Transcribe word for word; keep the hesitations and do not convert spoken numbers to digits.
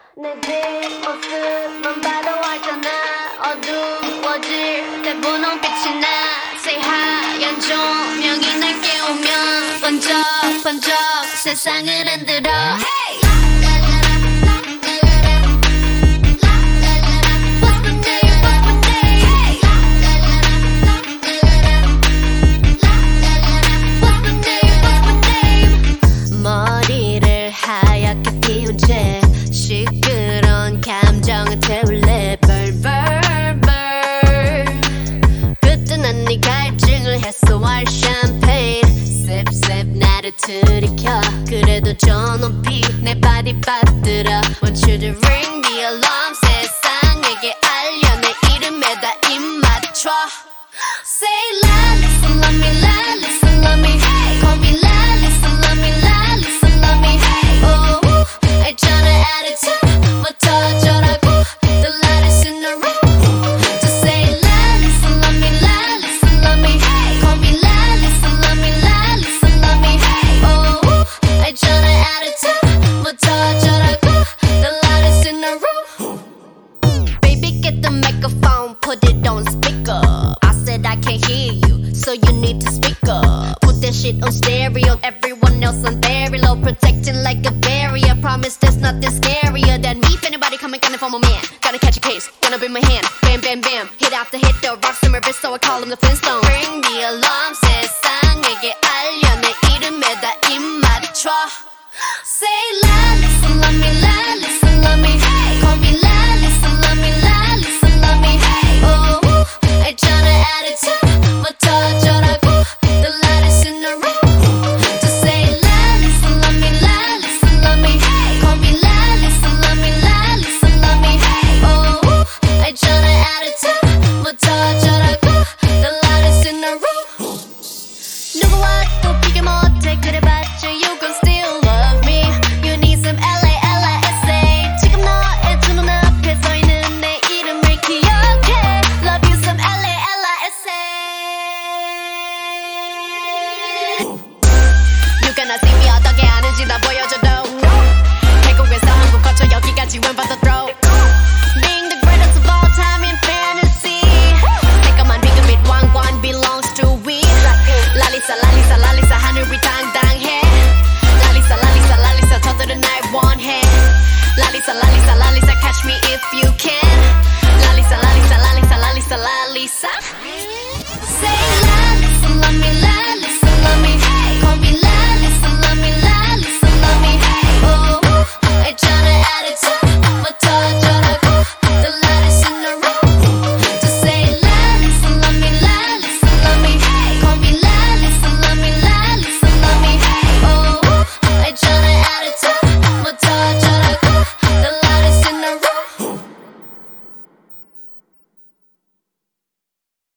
내 뒷모습만 봐도 알잖아. 어두워질 때 분홍빛이 나. 새하얀 조명이 날 깨우면 번쩍번쩍 세상을 흔들어. Hey! 머리를 하얗게 피운 채 시끄러운 감정을 태울래. 벌벌벌 그때는 네 갈증을 해소할 샴페인 셉셉 나를 들이켜. 그래도 저 높이 내 발이 빠뜨려. Want you to ring the alarm. 세상에게 알려 내 이름에다 입 맞춰. Say la, listen, love me, la, listen, love me. Hey, call me la, listen, love me, la, listen, love me. Hey, oh, 알잖아 attitude, 뭐 터져라고. The lightest in the room. Just say la, listen, love me, la, listen, love me. Hey, call me la, listen, love me, la, listen, love me. Hey, oh, 알잖아 attitude, 뭐 터져라고. The lightest in the room. Baby, get the microphone, put it on speaker. I can't hear you, so you need to speak up. Put that shit on stereo, everyone else on very low, protecting like a barrier. Promise there's nothing scarier than me. If anybody coming gunning for my man, gotta catch a case, gonna be my hand. Bam, bam, bam, hit after hit, the rocks in my wrist, so I call him the Flintstone. Ring the alarm, 세상에게 알려 내 이름에다 입 맞춰. Say la, listen, love me, la, listen, love me. Hey, call me la, listen, love me, la, listen, love me. Hey, oh, 알잖아 attitude, 뭐 터져라고. The lightest in the room. Just say la, listen, love me, la, listen, love me. Hey, call me la, listen, love me, la, listen, love me. Hey, oh, 알잖아 attitude, 뭐 터져라고. The lightest in the room. 누구와 또 비교 못해 그래봤자 you gon' still love me. You need some L A L I S A. 지금 너의 두 눈앞에 서 있는 내 이름을 기억해. Love you some L A L I S A. You gonna see me 어떻게 하는지 나 보여줘도 태국에서 한국 거쳐 여기까지 웬 받아